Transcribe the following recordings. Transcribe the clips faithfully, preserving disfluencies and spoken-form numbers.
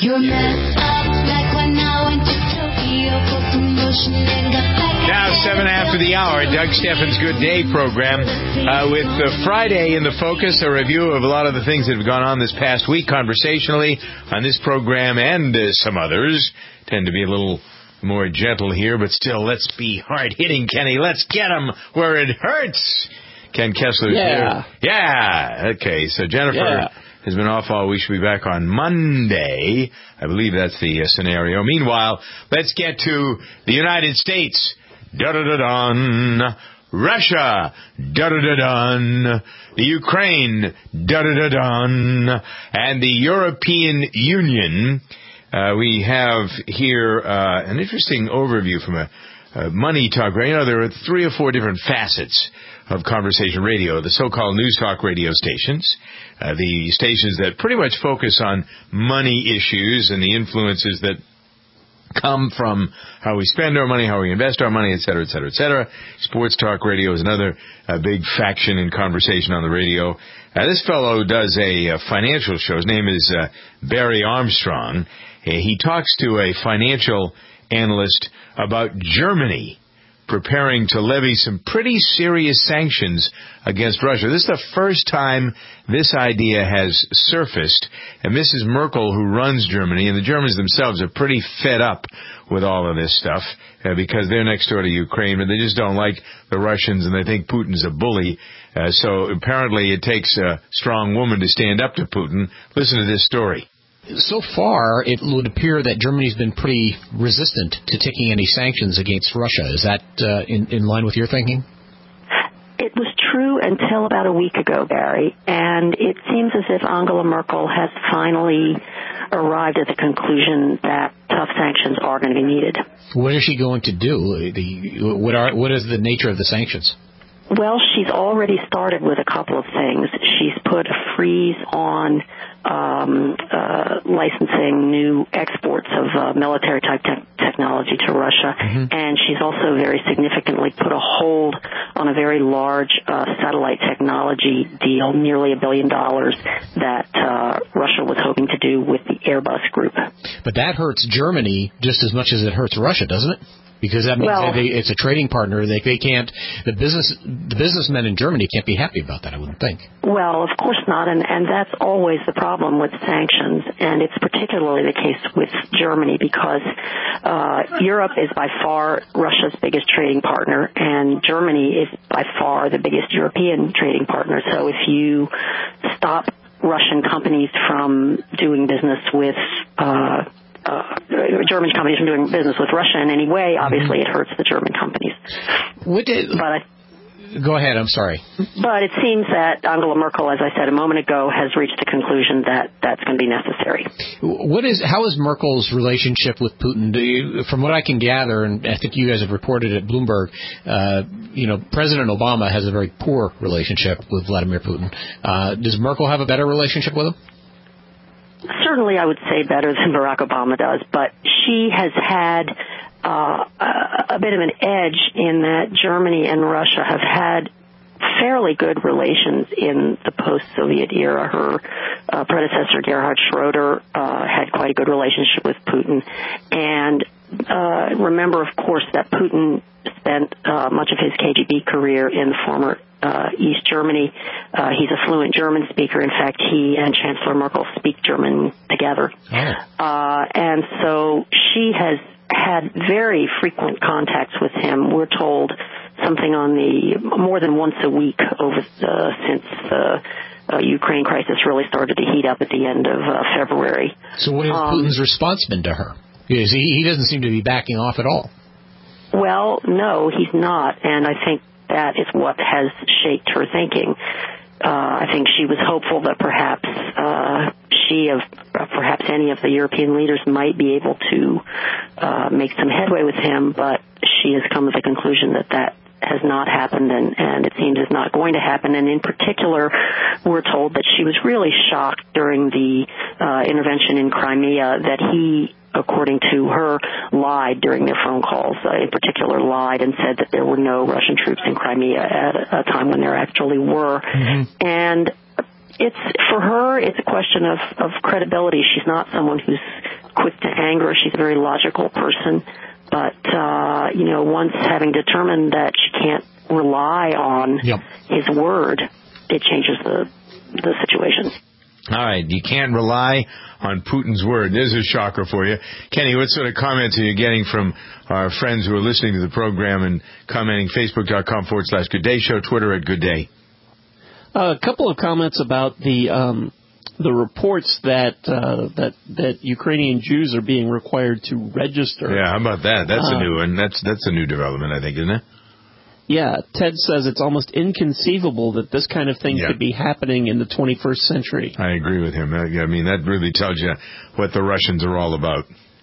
You're messed up like when I went to Tokyo for promotion and got back. Now, seven after the hour, Doug Steffens' Good Day program uh, with uh, Friday in the focus, a review of a lot of the things that have gone on this past week conversationally on this program and uh, some others. Tend to be a little more gentle here, but still, let's be hard-hitting, Kenny. Let's get them where it hurts. Ken Kessler's yeah. here. Yeah. Okay, so Jennifer yeah. has been off all week. She'll be back on Monday. I believe that's the uh, scenario. Meanwhile, let's get to the United States. Da-da-da-dun. Russia. Da-da-da-dun. The Ukraine. Da-da-da-dun. And the European Union. Uh, we have here uh, an interesting overview from a, a Money Talk Radio. You know, there are three or four different facets of conversation radio, the so-called news talk radio stations, uh, the stations that pretty much focus on money issues and the influences that come from how we spend our money, how we invest our money, et cetera, et cetera, et cetera. Sports talk radio is another uh, big faction in conversation on the radio. Uh, this fellow does a, a financial show. His name is uh, Barry Armstrong. Uh, he talks to a financial analyst about Germany preparing to levy some pretty serious sanctions against Russia. This is the first time this idea has surfaced. And Missus Merkel, who runs Germany, and the Germans themselves are pretty fed up with all of this stuff uh, because they're next door to Ukraine, but they just don't like the Russians and they think Putin's a bully. Uh, so apparently it takes a strong woman to stand up to Putin. Listen to this story. So far, it would appear that Germany's been pretty resistant to taking any sanctions against Russia. Is that uh, in, in line with your thinking? It was true until about a week ago, Barry, and it seems as if Angela Merkel has finally arrived at the conclusion that tough sanctions are going to be needed. What is she going to do? The, what, are, what is the nature of the sanctions? Well, she's already started with a couple of things. She's put a freeze on um, uh, licensing new exports of uh, military-type te- technology to Russia, mm-hmm. and she's also very significantly put a hold on a very large uh, satellite technology deal, nearly a billion dollars, that uh, Russia was hoping to do with the Airbus group. But that hurts Germany just as much as it hurts Russia, doesn't it? Because that means well, that they, it's a trading partner. They, they can't. The business, the businessmen in Germany can't be happy about that, I wouldn't think. Well, of course not, and, and that's always the problem with sanctions, and it's particularly the case with Germany because uh, Europe is by far Russia's biggest trading partner, and Germany is by far the biggest European trading partner. So if you stop Russian companies from doing business with uh Uh, German companies from doing business with Russia in any way, obviously it hurts the German companies. What did, but I, go ahead, I'm sorry. But it seems that Angela Merkel, as I said a moment ago, has reached the conclusion that that's going to be necessary. What is? How is Merkel's relationship with Putin? Do you, from what I can gather, and I think you guys have reported at Bloomberg, uh, you know, President Obama has a very poor relationship with Vladimir Putin. Uh, does Merkel have a better relationship with him? Certainly, I would say better than Barack Obama does, but she has had uh, a, a bit of an edge in that Germany and Russia have had fairly good relations in the post-Soviet era. Her uh, predecessor, Gerhard Schroeder, uh, had quite a good relationship with Putin. And uh, remember, of course, that Putin spent uh, much of his K G B career in former uh, East Germany. Uh, he's a fluent German speaker. In fact, he and Chancellor Merkel speak German together. Oh. Uh, and so she has had very frequent contacts with him. We're told something on the more than once a week over uh, since the uh, Ukraine crisis really started to heat up at the end of uh, February. So what has um, Putin's response been to her? Because he, he doesn't seem to be backing off at all. Well, no, he's not, and I think that is what has shaped her thinking. Uh, I think she was hopeful that perhaps uh, she, of uh, perhaps any of the European leaders, might be able to uh, make some headway with him, but she has come to the conclusion that that has not happened, and, and it seems is not going to happen. And in particular, we're told that she was really shocked during the uh, intervention in Crimea that he, according to her, lied during their phone calls. Uh, in particular, lied and said that there were no Russian troops in Crimea at a, a time when there actually were. Mm-hmm. And it's for her, it's a question of, of credibility. She's not someone who's quick to anger. She's a very logical person. But, uh, you know, once having determined that she can't rely on yep. his word, it changes the the situation. All right, you can't rely on Putin's word. There's a shocker for you. Kenny, what sort of comments are you getting from our friends who are listening to the program and commenting? Facebook.com forward slash Good Day Show, Twitter at Good Day. Uh, a couple of comments about the um, the reports that uh, that that Ukrainian Jews are being required to register. Yeah, how about that? That's uh, a new one. That's that's a new development, I think, isn't it? Yeah, Ted says it's almost inconceivable that this kind of thing yeah. could be happening in the twenty-first century. I agree with him. I mean, that really tells you what the Russians are all about.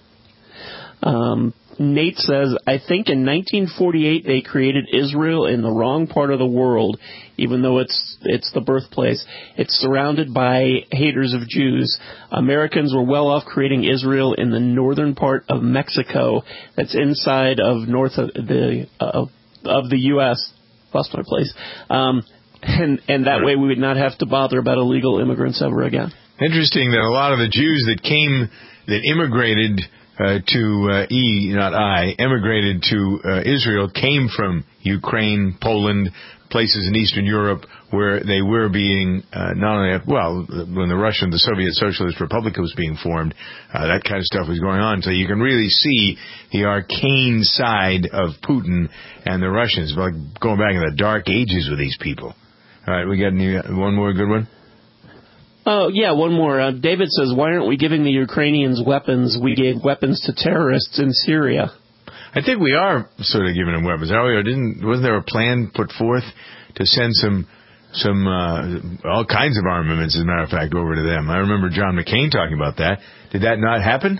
Um, Nate says, I think in nineteen forty-eight they created Israel in the wrong part of the world, even though it's it's the birthplace. It's surrounded by haters of Jews. Americans were well off creating Israel in the northern part of Mexico that's inside of north of the uh, of the U S Lost my place. Um, and, and that way we would not have to bother about illegal immigrants ever again. Interesting that a lot of the Jews that came, that immigrated uh, to uh, E, not I, emigrated to uh, Israel came from Ukraine, Poland, places in Eastern Europe where they were being, uh, not only, well, when the Russian, the Soviet Socialist Republic was being formed, uh, that kind of stuff was going on. So you can really see the arcane side of Putin and the Russians, like going back in the dark ages with these people. All right, we got any, one more good one? Oh, yeah, one more. Uh, David says, why aren't we giving the Ukrainians weapons? We gave weapons to terrorists in Syria. I think we are sort of giving them weapons. Are we? Or didn't, wasn't there a plan put forth to send some, some, uh, all kinds of armaments, as a matter of fact, over to them? I remember John McCain talking about that. Did that not happen?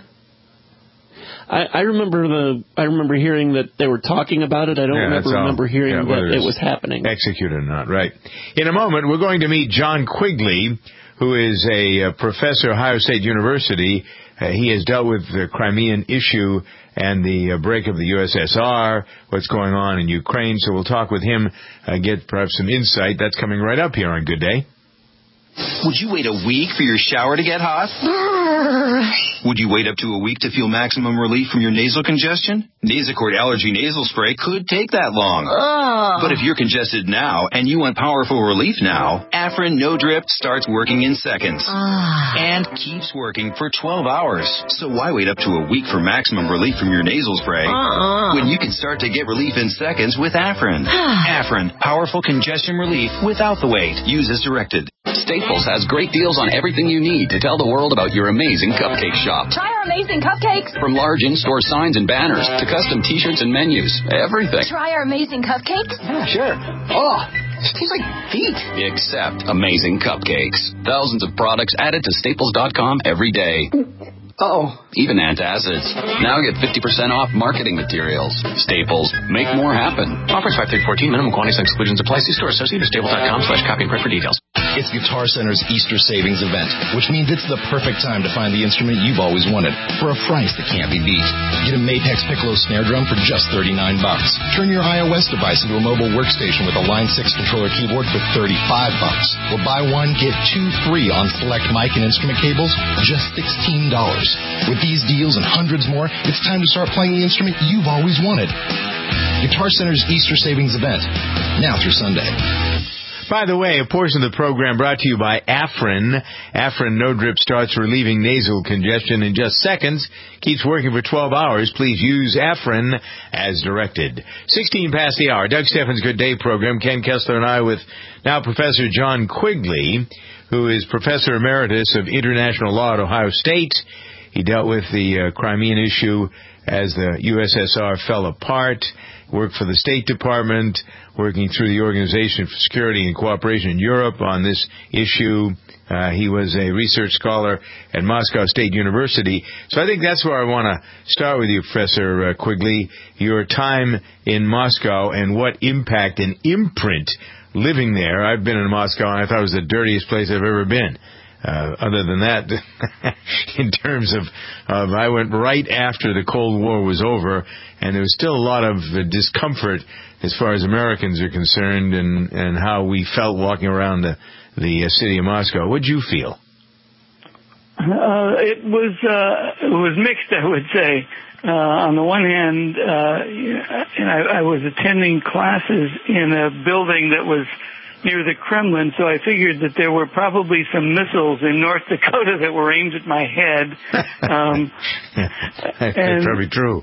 I, I remember the. I remember hearing that they were talking about it. I don't yeah, remember, remember hearing yeah, that it was happening. Executed or not, right. In a moment, we're going to meet John Quigley, who is a, a professor at Ohio State University. Uh, he has dealt with the Crimean issue and the uh, break of the U S S R, what's going on in Ukraine. So we'll talk with him, uh, get perhaps some insight. That's coming right up here on Good Day. Would you wait a week for your shower to get hot? Would you wait up to a week to feel maximum relief from your nasal congestion? Nasacort Allergy Nasal Spray could take that long. But if you're congested now and you want powerful relief now, Afrin No Drip starts working in seconds. And keeps working for twelve hours. So why wait up to a week for maximum relief from your nasal spray when you can start to get relief in seconds with Afrin? Afrin, powerful congestion relief without the wait. Use as directed. Staples has great deals on everything you need to tell the world about your amazing cupcake shop. Try our amazing cupcakes. From large in-store signs and banners to custom t-shirts and menus, everything. Try our amazing cupcakes. Yeah, sure. Oh, it tastes like feet. Except amazing cupcakes. Thousands of products added to Staples dot com every day. Oh, even antacids. Now get fifty percent off marketing materials. Staples. Make more happen. Offers five through fourteen. Minimum quantities and exclusions apply. See store associate or staples dot com slash copy and print for details. It's Guitar Center's Easter Savings Event, which means it's the perfect time to find the instrument you've always wanted for a price that can't be beat. Get a Mapex Piccolo snare drum for just thirty-nine bucks. Turn your iOS device into a mobile workstation with a Line six controller keyboard for thirty-five bucks. Or buy one, get two free on select mic and instrument cables, just sixteen dollars. With these deals and hundreds more, it's time to start playing the instrument you've always wanted. Guitar Center's Easter Savings Event, now through Sunday. By the way, a portion of the program brought to you by Afrin. Afrin No Drip starts relieving nasal congestion in just seconds. Keeps working for twelve hours. Please use Afrin as directed. sixteen past the hour. Doug Steffens' Good Day program. Ken Kessler and I with now Professor John Quigley, who is Professor Emeritus of International Law at Ohio State. He dealt with the uh, Crimean issue as the U S S R fell apart, worked for the State Department, working through the Organization for Security and Cooperation in Europe on this issue. Uh, he was a research scholar at Moscow State University. So I think that's where I want to start with you, Professor uh, Quigley, your time in Moscow and what impact and imprint living there. I've been in Moscow, and I thought it was the dirtiest place I've ever been. Uh, other than that, in terms of, of, I went right after the Cold War was over, and there was still a lot of uh, discomfort as far as Americans are concerned, and, and how we felt walking around the, the uh, city of Moscow. What'd you feel? Uh, it was uh, it was mixed, I would say. Uh, on the one hand, uh, and I, I was attending classes in a building that was near the Kremlin, so I figured that there were probably some missiles in North Dakota that were aimed at my head. Um, That's and, probably true.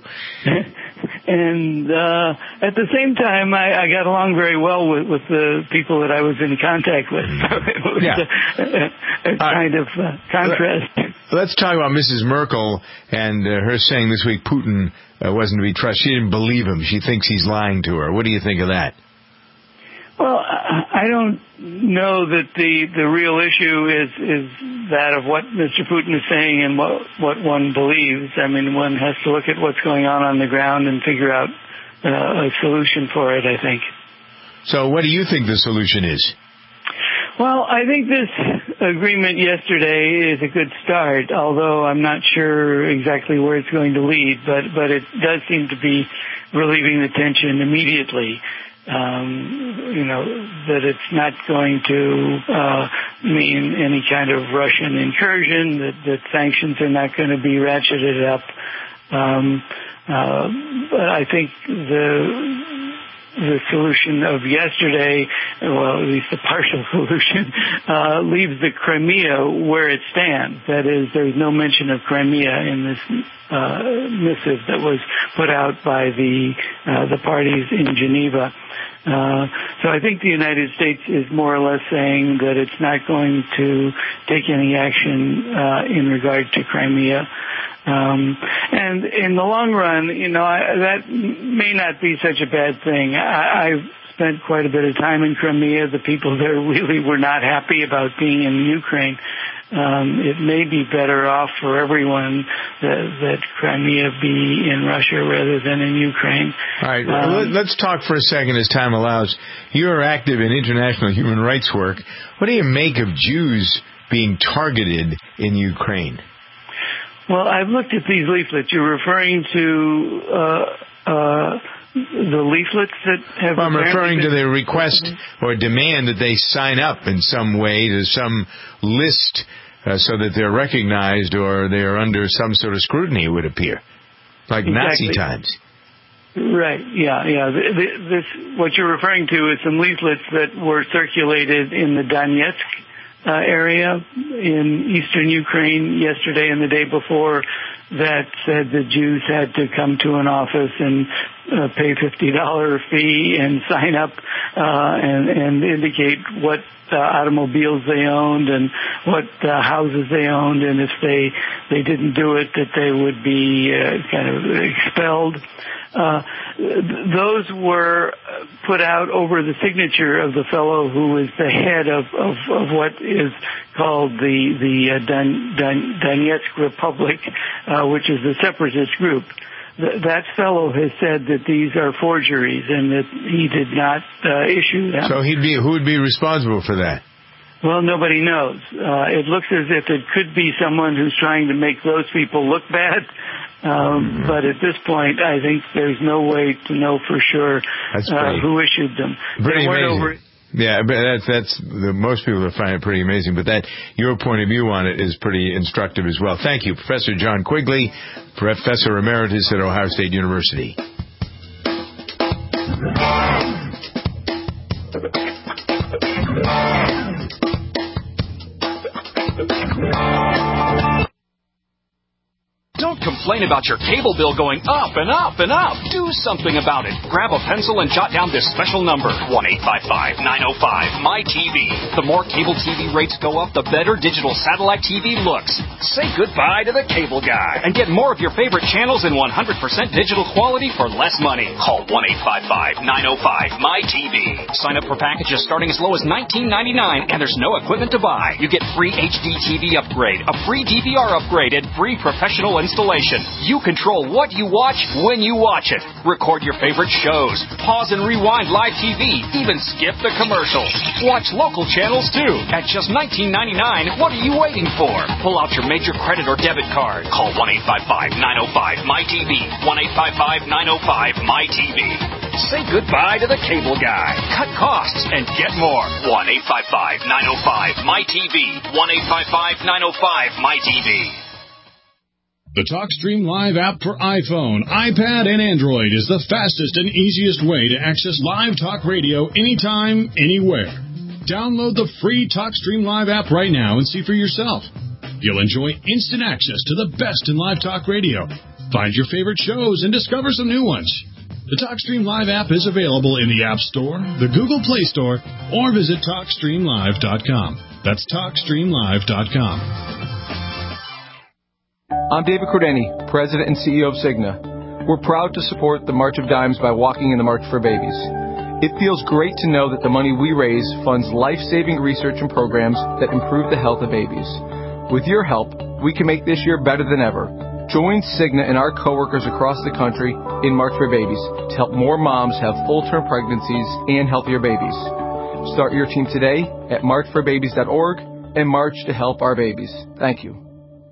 And uh, at the same time, I, I got along very well with, with the people that I was in contact with. So it was Yeah. a, a, a kind uh, of uh, contrast. Let's talk about Missus Merkel and uh, her saying this week Putin uh, wasn't to be trusted. She didn't believe him. She thinks he's lying to her. What do you think of that? Well, I don't know that the the real issue is is that of what Mister Putin is saying and what what one believes. I mean, one has to look at what's going on on the ground and figure out uh, a solution for it, I think. So what do you think the solution is? Well, I think this agreement yesterday is a good start, although I'm not sure exactly where it's going to lead, but, but it does seem to be relieving the tension immediately. Um, you know, that it's not going to uh, mean any kind of Russian incursion, that, that sanctions are not going to be ratcheted up. Um, uh, but I think the the solution of yesterday, well, at least the partial solution, uh, leaves the Crimea where it stands. That is, there's no mention of Crimea in this uh, missive that was put out by the uh, the parties in Geneva. Uh, so I think the United States is more or less saying that it's not going to take any action uh, in regard to Crimea. Um, and in the long run, you know, I, that may not be such a bad thing. I, I've spent quite a bit of time in Crimea. The people there really were not happy about being in Ukraine. Um, it may be better off for everyone that, that Crimea be in Russia rather than in Ukraine. All right, um, let's talk for a second as time allows. You're active in international human rights work. What do you make of Jews being targeted in Ukraine? Well, I've looked at these leaflets. You're referring to uh, uh, the leaflets that have... Well, I'm referring to the request or demand that they sign up in some way to some list uh, so that they're recognized or they're under some sort of scrutiny, it would appear, like exactly. Nazi times. Right, yeah, yeah. This, what you're referring to is some leaflets that were circulated in the Donetsk Uh, area in eastern Ukraine yesterday and the day before that said that Jews had to come to an office and uh, pay fifty dollars fee and sign up uh, and, and indicate what uh, automobiles they owned and what uh, houses they owned, and if they they didn't do it, that they would be uh, kind of expelled. Uh, those were put out over the signature of the fellow who is the head of, of, of what is called the, the uh, Don, Don, Donetsk Republic, uh, which is a separatist group. Th- that fellow has said that these are forgeries and that he did not uh, issue them. So he'd be, who would be responsible for that? Well, nobody knows. Uh, it looks as if it could be someone who's trying to make those people look bad. Um, but at this point, I think there's no way to know for sure uh, who issued them. Pretty amazing. Over- yeah, but that's that's the, most people will find it pretty amazing. But that your point of view on it is pretty instructive as well. Thank you, Professor John Quigley, Professor Emeritus at Ohio State University. Don't complain about your cable bill going up and up and up. Do something about it. Grab a pencil and jot down this special number, one eight five five, nine oh five, M Y T V. The more cable T V rates go up, the better digital satellite T V looks. Say goodbye to the cable guy and get more of your favorite channels in one hundred percent digital quality for less money. Call one eight five five, nine oh five, M Y T V. Sign up for packages starting as low as nineteen ninety-nine, and there's no equipment to buy. You get free H D T V upgrade, a free D V R upgrade, and free professional installation. You control what you watch when you watch it. Record your favorite shows. Pause and rewind live T V. Even skip the commercials. Watch local channels too. At just nineteen ninety-nine, what are you waiting for? Pull out your major credit or debit card. Call one eight five five, nine oh five, M Y T V. one eight five five, nine oh five, M Y T V. Say goodbye to the cable guy. Cut costs and get more. one eight five five, nine oh five, M Y T V. one eight five five, nine oh five, M Y T V. The TalkStream Live app for iPhone, iPad, and Android is the fastest and easiest way to access live talk radio anytime, anywhere. Download the free TalkStream Live app right now and see for yourself. You'll enjoy instant access to the best in live talk radio. Find your favorite shows and discover some new ones. The TalkStream Live app is available in the App Store, the Google Play Store, or visit talk stream live dot com. That's talk stream live dot com. I'm David Cordeni, President and C E O of Cigna. We're proud to support the March of Dimes by walking in the March for Babies. It feels great to know that the money we raise funds life-saving research and programs that improve the health of babies. With your help, we can make this year better than ever. Join Cigna and our coworkers across the country in March for Babies to help more moms have full-term pregnancies and healthier babies. Start your team today at march for babies dot org and march to help our babies. Thank you.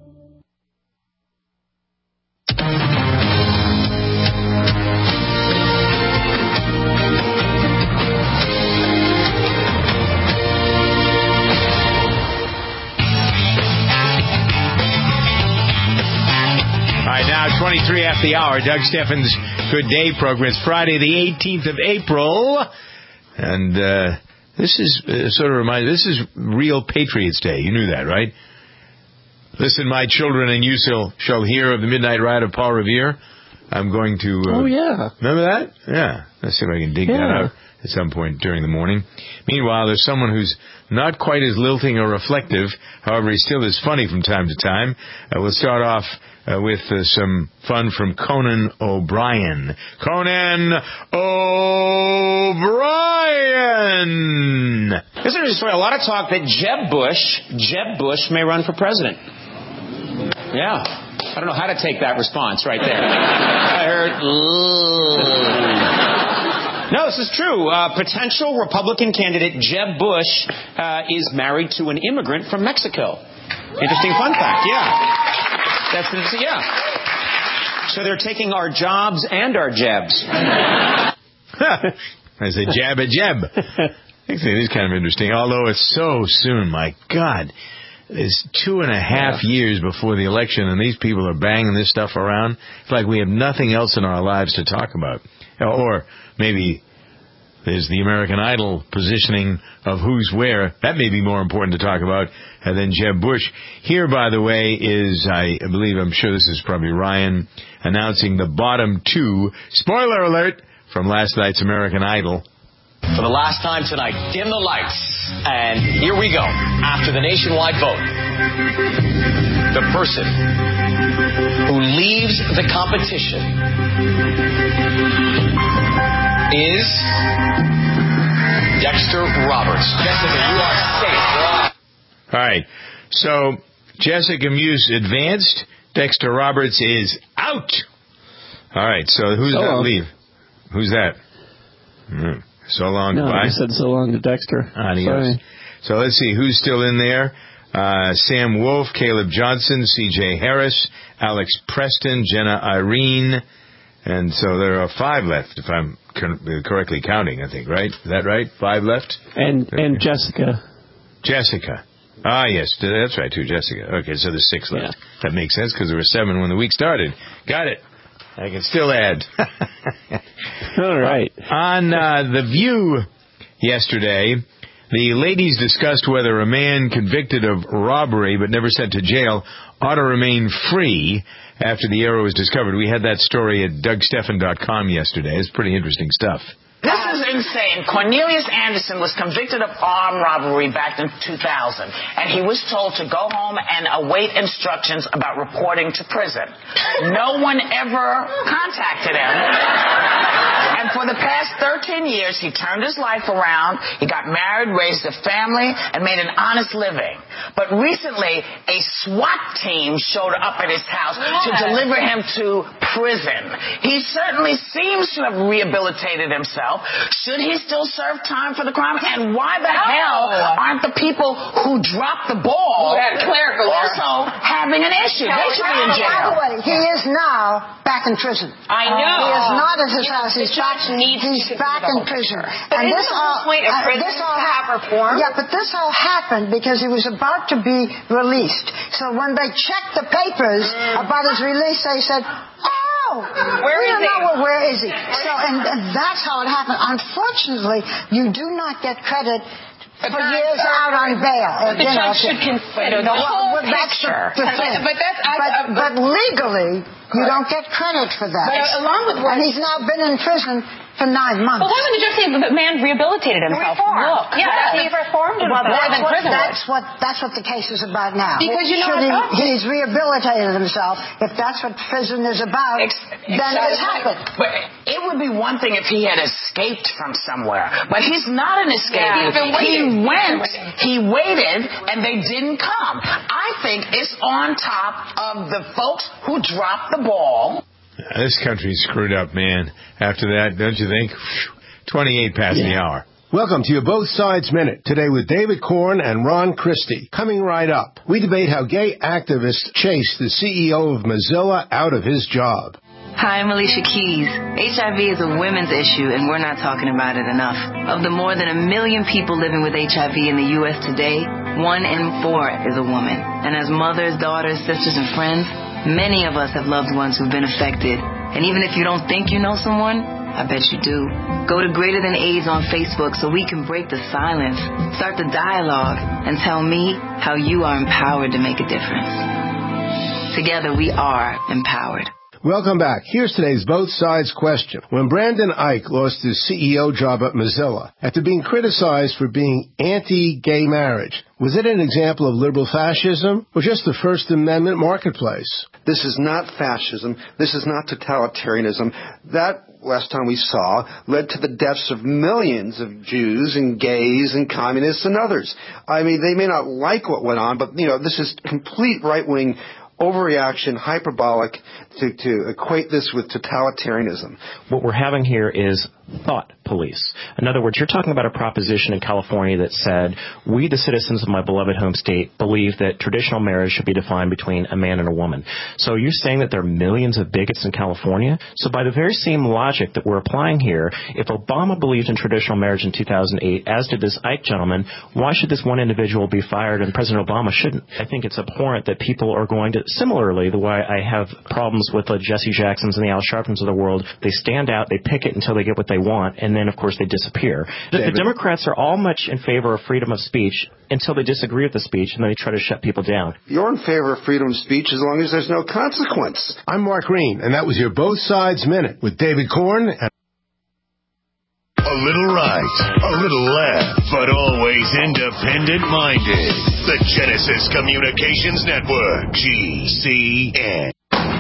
twenty-three after the hour, Doug Steffens' Good Day program. It's Friday, the eighteenth of April, and uh, this is uh, sort of reminds. This is real Patriots Day. You knew that, right? Listen, my children, and you shall shall hear of the midnight ride of Paul Revere. I'm going to. Uh, oh yeah, remember that? Yeah, let's see if I can dig yeah. that out at some point during the morning. Meanwhile, there's someone who's not quite as lilting or reflective. However, he still is funny from time to time. Uh, we'll start off uh, with uh, some fun from Conan O'Brien. Conan O'Brien! Isn't there a lot of talk that Jeb Bush, Jeb Bush may run for president? Yeah. I don't know how to take that response right there. I heard... No, this is true. Uh, potential Republican candidate Jeb Bush uh, is married to an immigrant from Mexico. Interesting fun fact, yeah. That's yeah. So they're taking our jobs and our jebs. I say jab a jeb. I think it is kind of interesting, although it's so soon. My God, it's two and a half yeah. years before the election, and these people are banging this stuff around. It's like we have nothing else in our lives to talk about. Or maybe there's the American Idol positioning of who's where. That may be more important to talk about uh, than Jeb Bush. Here, by the way, is, I believe, I'm sure this is probably Ryan, announcing the bottom two. Spoiler alert from last night's American Idol. For the last time tonight, dim the lights. And here we go. After the nationwide vote, the person who leaves the competition is Dexter Roberts. Jessica, you are safe. All right. So Jessica Muse advanced. Dexter Roberts is out. All right. So who's oh, that well. leave? Who's that? Mm. So long. No, goodbye. I said so long to Dexter. Adios. Sorry. So let's see who's still in there. Uh, Sam Wolf, Caleb Johnson, C J Harris, Alex Preston, Jenna Irene, and so there are five left, if I'm cor- correctly counting, I think, right? Is that right? Five left? And okay. and Jessica. Jessica. Ah, yes, that's right, too, Jessica. Okay, so there's six left. Yeah. That makes sense, because there were seven when the week started. Got it. I can still add. All right. On uh, The View yesterday, the ladies discussed whether a man convicted of robbery but never sent to jail ought to remain free after the error was discovered. We had that story at doug steffen dot com yesterday. It's pretty interesting stuff. This is insane. Cornelius Anderson was convicted of armed robbery back in two thousand, and he was told to go home and await instructions about reporting to prison. No one ever contacted him. And for the past thirteen years, he turned his life around. He got married, raised a family, and made an honest living. But recently, a SWAT team showed up at his house to deliver him to prison. He certainly seems to have rehabilitated himself. Should he still serve time for the crime? And why the hell aren't the people who dropped the ball also having an issue? They should be in jail. By the way, he is now back in prison. I know. He is not at his house. He's back back. He's back in prison. But and isn't this the whole all, point of uh, prison this to all have reform? Yeah, but this all happened because he was about to be released. So when they checked the papers Mm. about his release, they said, "Oh, Where we is don't he? know well, where is he?" So, and, and that's how it happened. Unfortunately, you do not get credit for years out on bail. But the You know, judge should consider the well, whole well, that's the, picture. the thing. But, but that's I, but, uh, but legally, you don't get credit for that. But along with what- and he's now been in prison for nine months. Well, haven't the judge say the man rehabilitated himself? Reformed. Look, Yeah, yeah, he he reformed himself Well, more that's than what, prison that's would. what that's what the case is about now. Because you know Should what he, he's rehabilitated himself. If that's what prison is about, Ex- then it's exactly. happened. But it would be one thing if he had escaped from somewhere. But he's not an escape. Yeah, he's been he waiting. went, he waited, and they didn't come. I think it's on top of the folks who dropped the ball. This country's screwed up, man. After that, don't you think? twenty-eight past yeah. the hour. Welcome to your Both Sides Minute, today with David Corn and Ron Christie. Coming right up, we debate how gay activists chased the C E O of Mozilla out of his job. Hi, I'm Alicia Keys. H I V is a women's issue, and we're not talking about it enough. Of the more than a million people living with H I V in the U S today, one in four is a woman. And as mothers, daughters, sisters, and friends, many of us have loved ones who've been affected. And even if you don't think you know someone, I bet you do. Go to Greater Than AIDS on Facebook so we can break the silence, start the dialogue, and tell me how you are empowered to make a difference. Together we are empowered. Welcome back. Here's today's Both Sides question. When Brandon Ike lost his C E O job at Mozilla, after being criticized for being anti-gay marriage, was it an example of liberal fascism or just the First Amendment marketplace? This is not fascism. This is not totalitarianism. That, last time we saw, led to the deaths of millions of Jews and gays and communists and others. I mean, they may not like what went on, but, you know, this is complete right-wing overreaction, hyperbolic, to, to equate this with totalitarianism. What we're having here is thought police. In other words, you're talking about a proposition in California that said, we, the citizens of my beloved home state, believe that traditional marriage should be defined between a man and a woman. So you're saying that there are millions of bigots in California? So by the very same logic that we're applying here, if Obama believed in traditional marriage in two thousand eight, as did this Ike gentleman, why should this one individual be fired and President Obama shouldn't? I think it's abhorrent that people are going to, similarly, the way I have problems with the Jesse Jacksons and the Al Sharptons of the world, they stand out, they pick it until they get what they want, and then, of course, they disappear. The, the Democrats are all much in favor of freedom of speech until they disagree with the speech, and then they try to shut people down. You're in favor of freedom of speech as long as there's no consequence. I'm Mark Green, and that was your Both Sides Minute with David Corn and a little right, a little left, but always independent-minded. The Genesis Communications Network, G C N.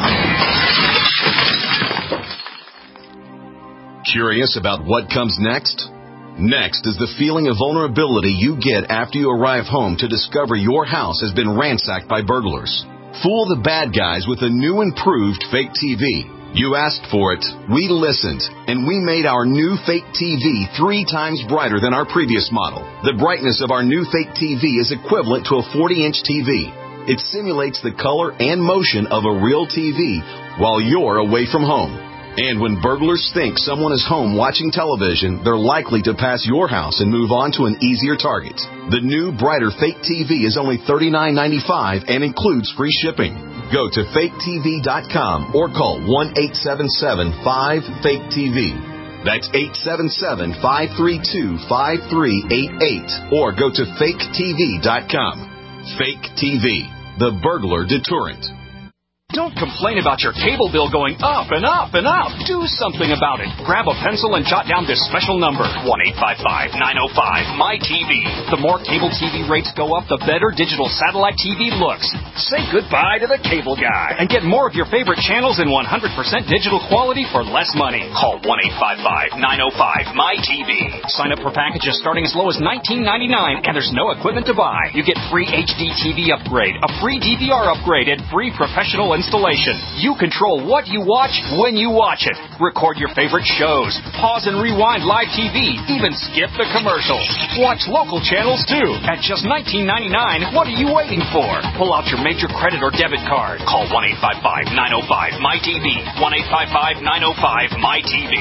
Curious about what comes next? Next is the feeling of vulnerability you get after you arrive home to discover your house has been ransacked by burglars. Fool the bad guys with a new improved fake T V. You asked for it, we listened, and we made our new fake T V three times brighter than our previous model. The brightness of our new fake T V is equivalent to a forty-inch T V. It simulates the color and motion of a real T V while you're away from home. And when burglars think someone is home watching television, they're likely to pass your house and move on to an easier target. The new, brighter fake T V is only thirty-nine ninety-five and includes free shipping. Go to fake T V dot com or call one eight seven seven five fake T V. That's eight seven seven, five three two, five three eight eight or go to fake T V dot com. Fake T V, the burglar deterrent. Don't complain about your cable bill going up and up and up. Do something about it. Grab a pencil and jot down this special number, one eight five five, nine oh five, M Y T V. The more cable T V rates go up, the better digital satellite T V looks. Say goodbye to the cable guy and get more of your favorite channels in one hundred percent digital quality for less money. Call one eight five five, nine oh five, M Y T V. Sign up for packages starting as low as nineteen ninety-nine, and there's no equipment to buy. You get free H D T V upgrade, a free D V R upgrade, and free professional installation. You control what you watch when you watch it. Record your favorite shows. Pause and rewind live T V. Even skip the commercials. Watch local channels too. At just nineteen ninety-nine, what are you waiting for? Pull out your major credit or debit card. Call one eight five five, nine oh five, M Y T V. one eight five five, nine oh five, M Y T V.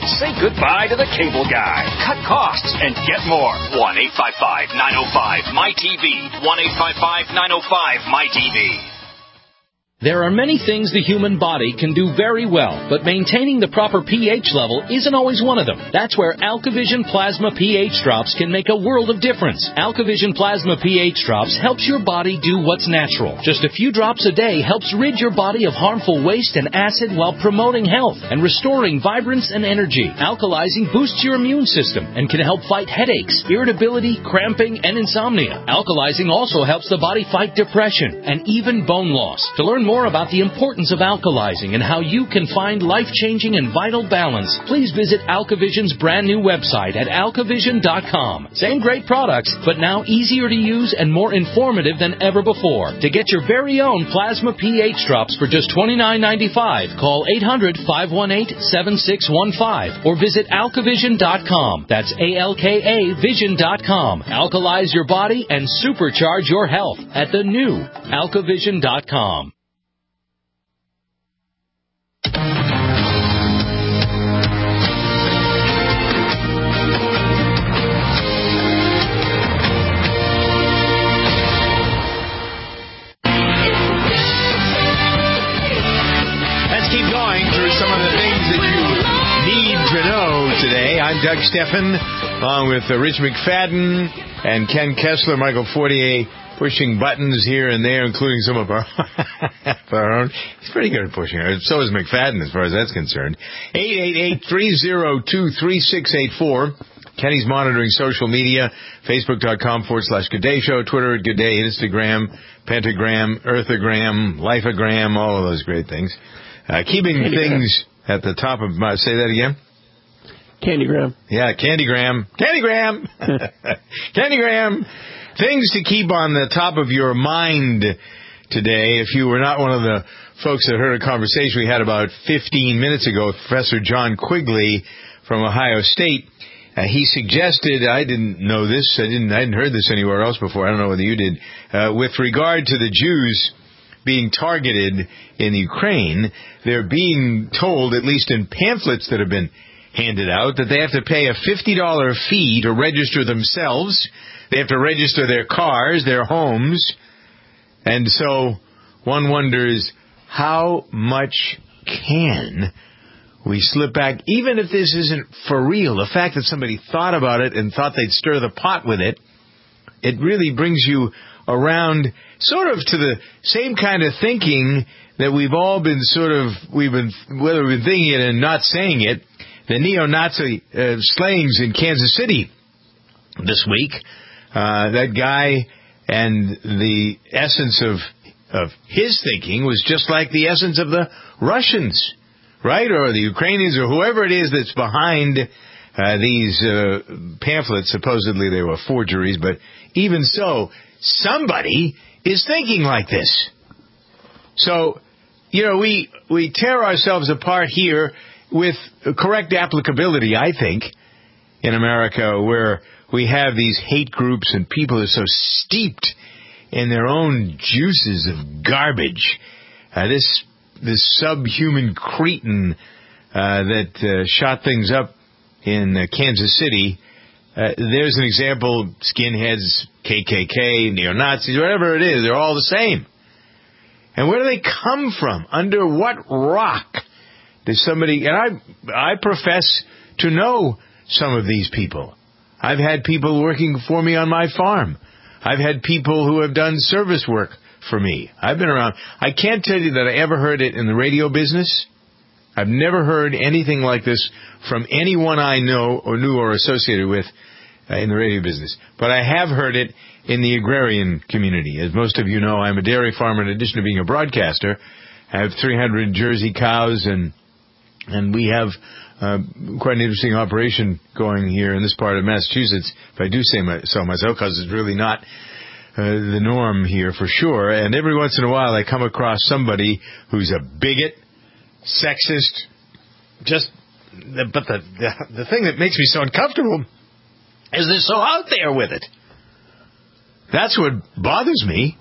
Say goodbye to the cable guy. Cut costs and get more. one eight five five, nine oh five, M Y T V. one eight five five, nine oh five, M Y T V. There are many things the human body can do very well, but maintaining the proper pH level isn't always one of them. That's where AlkaVision Plasma pH Drops can make a world of difference. AlkaVision Plasma pH Drops helps your body do what's natural. Just a few drops a day helps rid your body of harmful waste and acid while promoting health and restoring vibrance and energy. Alkalizing boosts your immune system and can help fight headaches, irritability, cramping, and insomnia. Alkalizing also helps the body fight depression and even bone loss. To learn more about the importance of alkalizing and how you can find life-changing and vital balance, please visit AlkaVision's brand new website at alkavision dot com. Same great products, but now easier to use and more informative than ever before. To get your very own Plasma pH Drops for just twenty-nine ninety-five, call eight hundred, five one eight, seven six one five or visit alkavision dot com. That's A L K A vision dot com. Alkalize your body and supercharge your health at the new alkavision dot com. Keep going through some of the things that you need to know today. I'm Doug Steffen, along with uh, Rich McFadden and Ken Kessler, Michael Fortier, pushing buttons here and there, including some of our, our own. He's pretty good at pushing it. So is McFadden, as far as that's concerned. eight eight eight, three oh two, three six eight four. Kenny's monitoring social media, facebook.com forward slash Good Day Show, Twitter at Good Day, Instagram, Pentagram, Earthagram, Lifeagram, all of those great things. Uh, keeping Candygram. Things at the top of my... Say that again? Candygram. Yeah, Candygram. Candygram! Candygram! Things to keep on the top of your mind today. If you were not one of the folks that heard a conversation we had about fifteen minutes ago with Professor John Quigley from Ohio State, uh, he suggested, I didn't know this, I didn't, I hadn't heard this anywhere else before, I don't know whether you did, uh, with regard to the Jews being targeted in Ukraine, they're being told, at least in pamphlets that have been handed out, that they have to pay a fifty dollars fee to register themselves. They have to register their cars, their homes. And so one wonders, how much can we slip back, even if this isn't for real? The fact that somebody thought about it and thought they'd stir the pot with it, it really brings you around sort of to the same kind of thinking that we've all been sort of, we've been, whether we've been thinking it and not saying it, the neo-Nazi uh, slayings in Kansas City this week, uh, that guy and the essence of, of his thinking was just like the essence of the Russians, right? Or the Ukrainians or whoever it is that's behind uh, these uh, pamphlets. Supposedly they were forgeries, but even so, somebody is thinking like this. So, you know, we we tear ourselves apart here with correct applicability, I think, in America, where we have these hate groups and people are so steeped in their own juices of garbage. Uh, this this subhuman cretin uh, that uh, shot things up in uh, Kansas City, uh, there's an example, skinheads, K K K, neo-Nazis, whatever it is, they're all the same. And where do they come from? Under what rock does somebody... And I, I profess to know some of these people. I've had people working for me on my farm. I've had people who have done service work for me. I've been around. I can't tell you that I ever heard it in the radio business. I've never heard anything like this from anyone I know or knew or associated with uh, in the radio business. But I have heard it in the agrarian community. As most of you know, I'm a dairy farmer in addition to being a broadcaster. I have three hundred Jersey cows, and and we have uh, quite an interesting operation going here in this part of Massachusetts, if I do say my, so myself, because it's really not uh, the norm here for sure. And every once in a while I come across somebody who's a bigot, sexist, just, but the, the the thing that makes me so uncomfortable is they're so out there with it. That's what bothers me.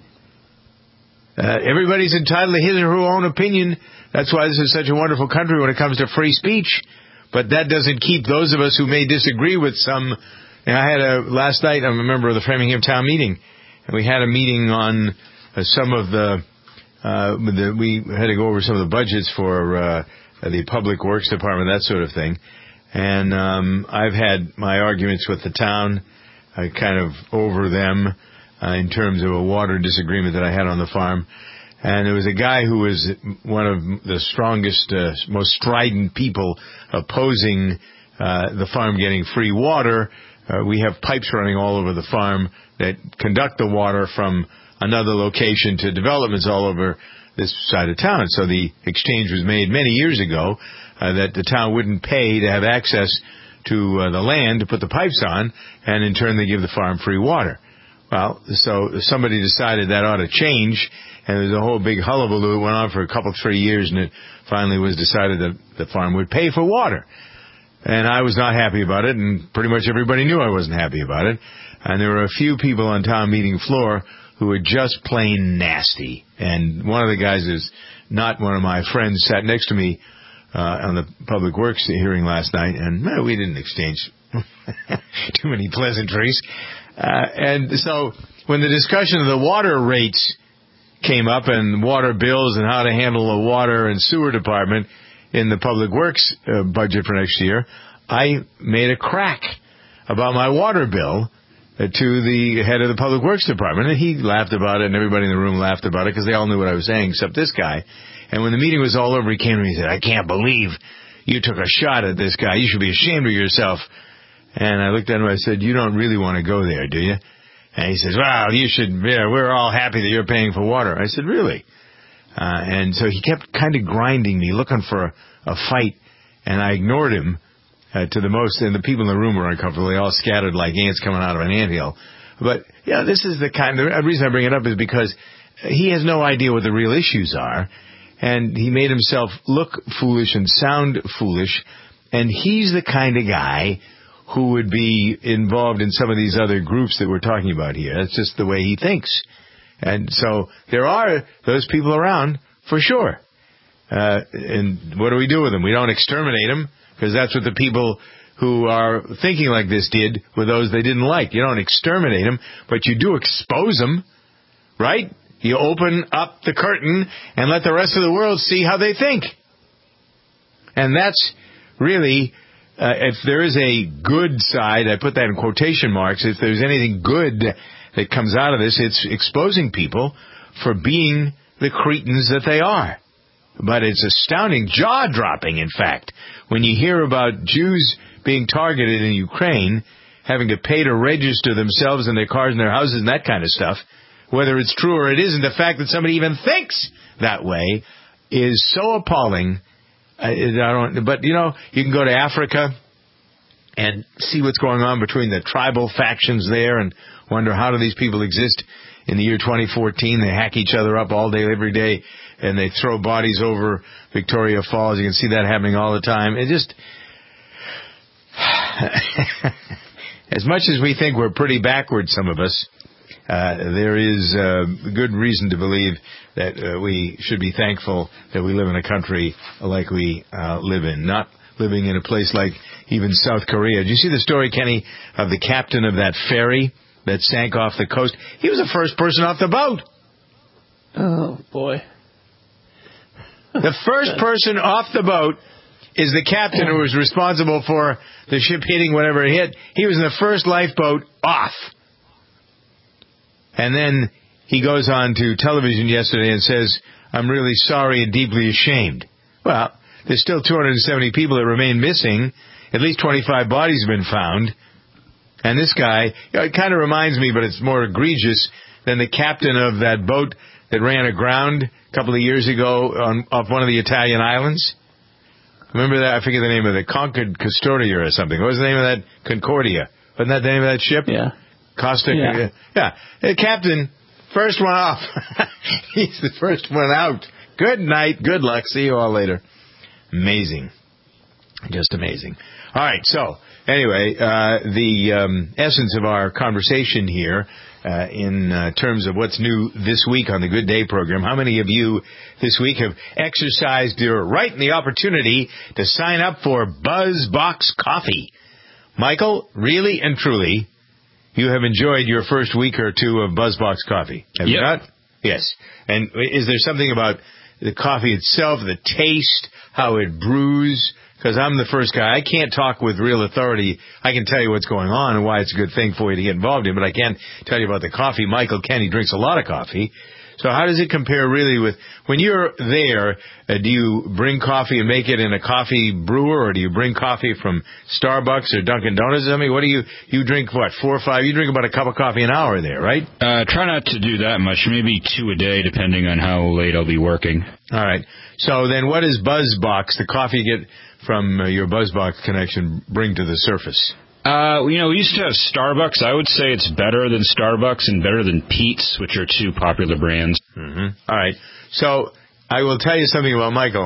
Uh, everybody's entitled to his or her own opinion. That's why this is such a wonderful country when it comes to free speech. But that doesn't keep those of us who may disagree with some. And I had a, last night, I'm a member of the Framingham Town meeting, and we had a meeting on uh, some of the, uh, the, we had to go over some of the budgets for, uh, the Public Works Department, that sort of thing. And, um, I've had my arguments with the town, uh, kind of over them, uh, in terms of a water disagreement that I had on the farm. And there was a guy who was one of the strongest, uh, most strident people opposing, uh, the farm getting free water. Uh, we have pipes running all over the farm that conduct the water from another location to developments all over this side of town. So the exchange was made many years ago uh, that the town wouldn't pay to have access to uh, the land to put the pipes on, and in turn they give the farm free water. Well, so somebody decided that ought to change, and there was a whole big hullabaloo. It went on for a couple, three years, and it finally was decided that the farm would pay for water. And I was not happy about it, and pretty much everybody knew I wasn't happy about it. And there were a few people on town meeting floor who were just plain nasty. And one of the guys is not one of my friends, sat next to me uh, on the Public Works hearing last night, and well, we didn't exchange too many pleasantries. Uh, and so when the discussion of the water rates came up and water bills and how to handle the water and sewer department in the Public Works uh, budget for next year, I made a crack about my water bill uh, to the head of the Public Works Department, and he laughed about it, and everybody in the room laughed about it because they all knew what I was saying except this guy. And when the meeting was all over, he came to me and said, "I can't believe you took a shot at this guy. You should be ashamed of yourself." And I looked at him and I said, "You don't really want to go there, do you?" And he says, "Well, you should, yeah, we're all happy that you're paying for water." I said, "Really?" Uh, and so he kept kind of grinding me, looking for a, a fight, and I ignored him uh, to the most, and the people in the room were uncomfortable. They all scattered like ants coming out of an anthill. But, yeah, this is the kind of, the reason I bring it up is because he has no idea what the real issues are, and he made himself look foolish and sound foolish, and he's the kind of guy who would be involved in some of these other groups that we're talking about here. That's just the way he thinks. And so there are those people around, for sure. Uh, and what do we do with them? We don't exterminate them, because that's what the people who are thinking like this did with those they didn't like. You don't exterminate them, but you do expose them, right? You open up the curtain and let the rest of the world see how they think. And that's really, uh, if there is a good side, I put that in quotation marks, if there's anything good that comes out of this, it's exposing people for being the cretins that they are. But it's astounding, jaw-dropping, in fact, when you hear about Jews being targeted in Ukraine, having to pay to register themselves and their cars and their houses and that kind of stuff. Whether it's true or it isn't, the fact that somebody even thinks that way is so appalling. I, I don't. But, you know, you can go to Africa and see what's going on between the tribal factions there and wonder how do these people exist in the year twenty fourteen. They hack each other up all day, every day, and they throw bodies over Victoria Falls. You can see that happening all the time. It just, as much as we think we're pretty backward, some of us, uh, there is uh, good reason to believe that uh, we should be thankful that we live in a country like we uh, live in, not living in a place like even South Korea. Did you see the story, Kenny, of the captain of that ferry that sank off the coast? He was the first person off the boat. Oh, boy. The first person off the boat is the captain who was responsible for the ship hitting whatever it hit. He was in the first lifeboat off. And then he goes on to television yesterday and says, "I'm really sorry and deeply ashamed." Well, there's still two hundred seventy people that remain missing. At least twenty-five bodies have been found. And this guy, you know, it kind of reminds me, but it's more egregious than the captain of that boat that ran aground a couple of years ago on off one of the Italian islands. Remember that? I forget the name of it. Concord Custodia or something. What was the name of that? Concordia. Wasn't that the name of that ship? Yeah. Costa. Yeah. Yeah. The captain, first one off. He's the first one out. Good night. Good luck. See you all later. Amazing. Just amazing. All right. So, anyway, uh, the um, essence of our conversation here uh, in uh, terms of what's new this week on the Good Day program. How many of you this week have exercised your right and the opportunity to sign up for BuzzBox Coffee? Michael, really and truly, you have enjoyed your first week or two of BuzzBox Coffee, have yep. you not? Yes. And is there something about the coffee itself, the taste, how it brews? Because I'm the first guy. I can't talk with real authority. I can tell you what's going on and why it's a good thing for you to get involved in, but I can't tell you about the coffee. Michael can. He drinks a lot of coffee. So how does it compare really with, when you're there, uh, do you bring coffee and make it in a coffee brewer, or do you bring coffee from Starbucks or Dunkin' Donuts? I mean, what do you, you drink, what, four or five? You drink about a cup of coffee an hour there, right? Uh, try not to do that much, maybe two a day, depending on how late I'll be working. All right. So then what does BuzzBox, the coffee you get from uh, your BuzzBox connection, bring to the surface? Uh, you know, we used to have Starbucks. I would say it's better than Starbucks and better than Peet's, which are two popular brands. Mm-hmm. All right. So I will tell you something about Michael.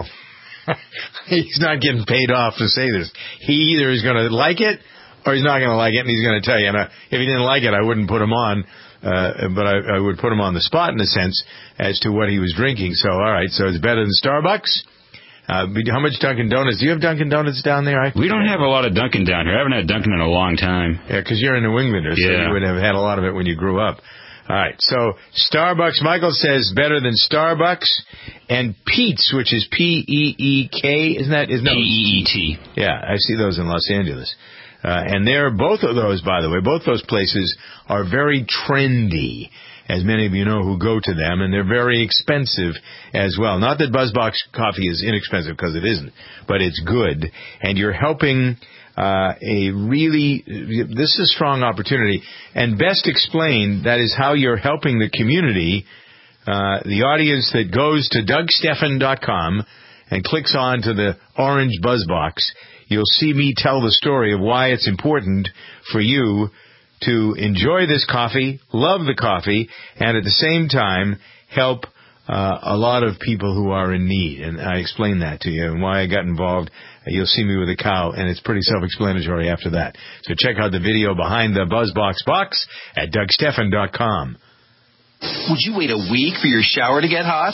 He's not getting paid off to say this. He either is going to like it or he's not going to like it, and he's going to tell you. And I, if he didn't like it, I wouldn't put him on, uh, but I, I would put him on the spot in a sense as to what he was drinking. So, all right, so it's better than Starbucks. Uh, how much Dunkin' Donuts? Do you have Dunkin' Donuts down there? I we don't have a lot of Dunkin' down here. I haven't had Dunkin' in a long time. Yeah, because you're a New Englander, so yeah. you would have had a lot of it when you grew up. All right, so Starbucks, Michael says better than Starbucks, and Peet's, which is P E E K, isn't that? Isn't that P E E T. Yeah, I see those in Los Angeles. Uh, and they're, both of those, by the way, both those places are very trendy, as many of you know who go to them, and they're very expensive as well. Not that BuzzBox coffee is inexpensive, because it isn't, but it's good, and you're helping uh, a really, this is a strong opportunity, and best explained, that is how you're helping the community, uh, the audience that goes to Doug Stephan dot com and clicks on to the orange BuzzBox. You'll see me tell the story of why it's important for you to enjoy this coffee, love the coffee, and at the same time help uh, a lot of people who are in need. And I explain that to you and why I got involved. You'll see me with a cow, and it's pretty self-explanatory after that. So check out the video behind the BuzzBox box at Doug Stephan dot com. Would you wait a week for your shower to get hot?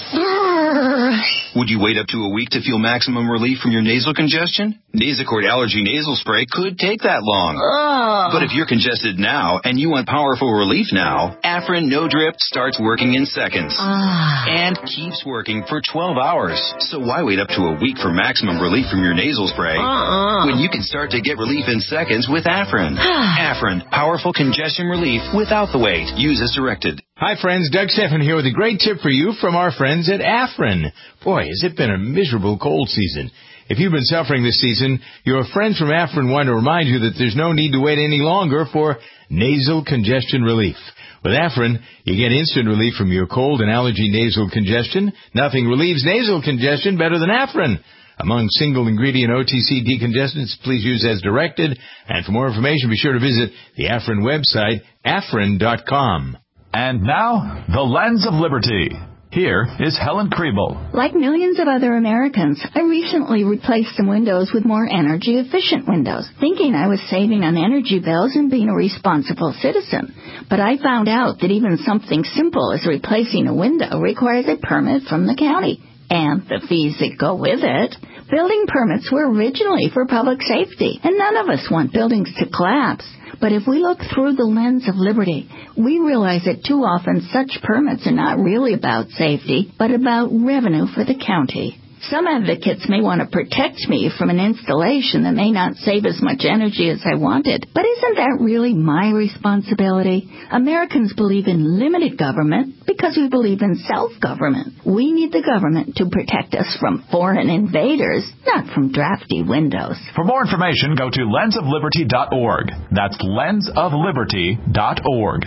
Would you wait up to a week to feel maximum relief from your nasal congestion? Nasacort Allergy Nasal Spray could take that long. Ugh. But if you're congested now and you want powerful relief now, Afrin No Drip starts working in seconds. Ugh. And keeps working for twelve hours. So why wait up to a week for maximum relief from your nasal spray Uh-uh. when you can start to get relief in seconds with Afrin? Afrin, powerful congestion relief without the wait. Use as directed. Hi, friends. Doug Stephan here with a great tip for you from our friends at Afrin. Boy, has it been a miserable cold season. If you've been suffering this season, your friends from Afrin want to remind you that there's no need to wait any longer for nasal congestion relief. With Afrin, you get instant relief from your cold and allergy nasal congestion. Nothing relieves nasal congestion better than Afrin. Among single-ingredient O T C decongestants, please use as directed. And for more information, be sure to visit the Afrin website, Afrin dot com. And now, the Lens of Liberty. Here is Helen Kriebel. Like millions of other Americans, I recently replaced some windows with more energy-efficient windows, thinking I was saving on energy bills and being a responsible citizen. But I found out that even something simple as replacing a window requires a permit from the county, and the fees that go with it. Building permits were originally for public safety, and none of us want buildings to collapse. But if we look through the lens of liberty, we realize that too often such permits are not really about safety, but about revenue for the county. Some advocates may want to protect me from an installation that may not save as much energy as I wanted. But isn't that really my responsibility? Americans believe in limited government because we believe in self-government. We need the government to protect us from foreign invaders, not from drafty windows. For more information, go to lens of liberty dot org. That's lens of liberty dot org.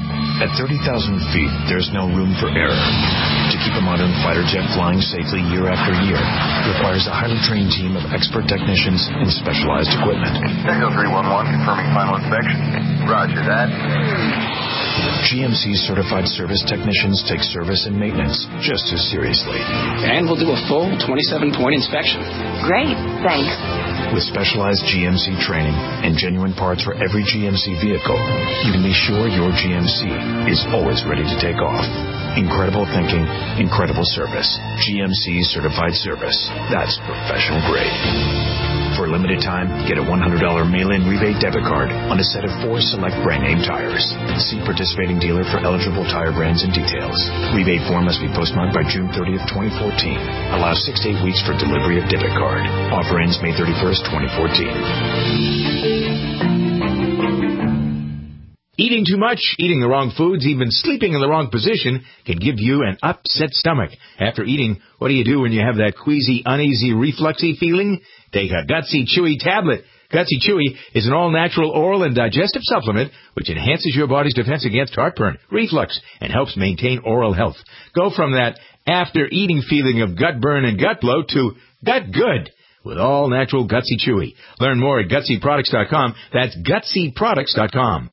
At thirty thousand feet, there's no room for error. To keep a modern fighter jet flying safely year after year requires a highly trained team of expert technicians and specialized equipment. Echo three one one confirming final inspection. Roger that. G M C certified service technicians take service and maintenance just as seriously. And we'll do a full twenty-seven point inspection. Great, thanks. With specialized G M C training and genuine parts for every G M C vehicle, you can be sure your G M C is always ready to take off. Incredible thinking, incredible service. G M C certified service. That's professional grade. For a limited time, get a one hundred dollars mail-in rebate debit card on a set of four select brand name tires. See participating dealer for eligible tire brands and details. Rebate form must be postmarked by June thirtieth, twenty fourteen. Allows six to eight weeks for delivery of debit card. Offer ends May thirty-first, twenty fourteen. Eating too much, eating the wrong foods, even sleeping in the wrong position can give you an upset stomach. After eating, what do you do when you have that queasy, uneasy, refluxy feeling? Take a Gutsy Chewy tablet. Gutsy Chewy is an all-natural oral and digestive supplement which enhances your body's defense against heartburn, reflux, and helps maintain oral health. Go from that after-eating feeling of gut burn and gut bloat to gut good with all-natural Gutsy Chewy. Learn more at Gutsy Products dot com. That's Gutsy Products dot com.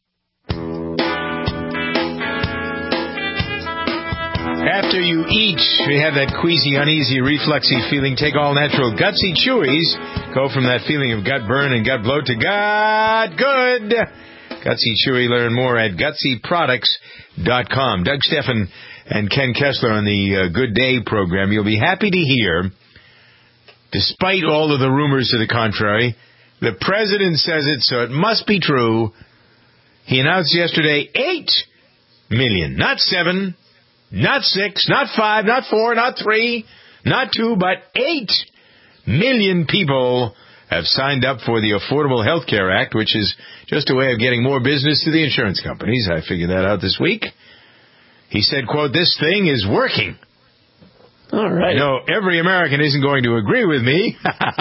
After you eat, you have that queasy, uneasy, refluxy feeling. Take all natural Gutsy Chewies. Go from that feeling of gut burn and gut bloat to gut good. Gutsy Chewy. Learn more at Gutsy Products dot com. Doug Steffen and Ken Kessler on the uh, Good Day program. You'll be happy to hear, despite all of the rumors to the contrary, the president says it, so it must be true. He announced yesterday eight million, not seven, not six, not five, not four, not three, not two, but eight million people have signed up for the Affordable Health Care Act, which is just a way of getting more business to the insurance companies. I figured that out this week. He said, quote, "This thing is working." All right. I know every American isn't going to agree with me.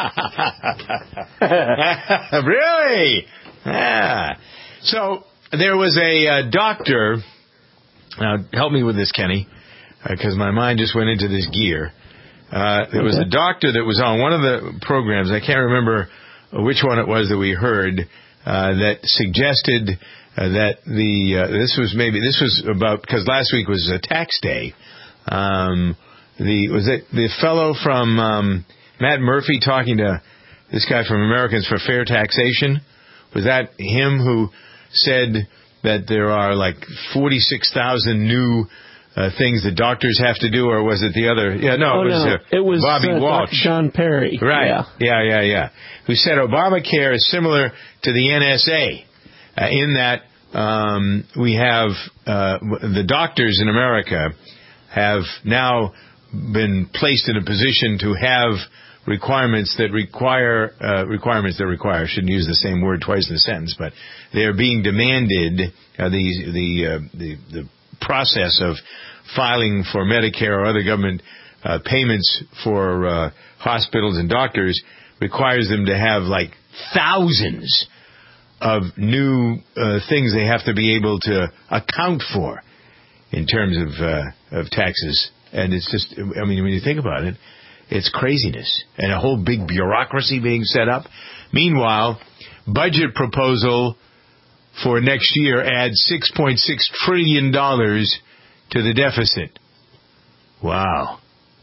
Really? Yeah. So there was a uh, doctor. Now, help me with this, Kenny, because uh, my mind just went into this gear. Uh, there was a doctor that was on one of the programs. I can't remember which one it was that we heard uh, that suggested uh, that the uh, this was maybe this was about because last week was a tax day. Um, the was it the fellow from um, Matt Murphy talking to this guy from Americans for Fair Taxation? Was that him who said that there are like forty-six thousand new uh, things that doctors have to do, or was it the other? Yeah, no, oh, it was, no. Uh, it was Bobby uh, Walsh. Doctor John Perry. Right. Yeah. yeah, yeah, yeah. Who said Obamacare is similar to the N S A uh, in that um, we have uh, the doctors in America have now been placed in a position to have requirements that require uh, requirements that require. I shouldn't use the same word twice in a sentence, but they are being demanded. Uh, the the, uh, the the process of filing for Medicare or other government uh, payments for uh, hospitals and doctors requires them to have like thousands of new uh, things they have to be able to account for in terms of uh, of taxes. And it's just, I mean, when you think about it, it's craziness. And a whole big bureaucracy being set up. Meanwhile, budget proposal for next year adds six point six trillion dollars to the deficit. Wow.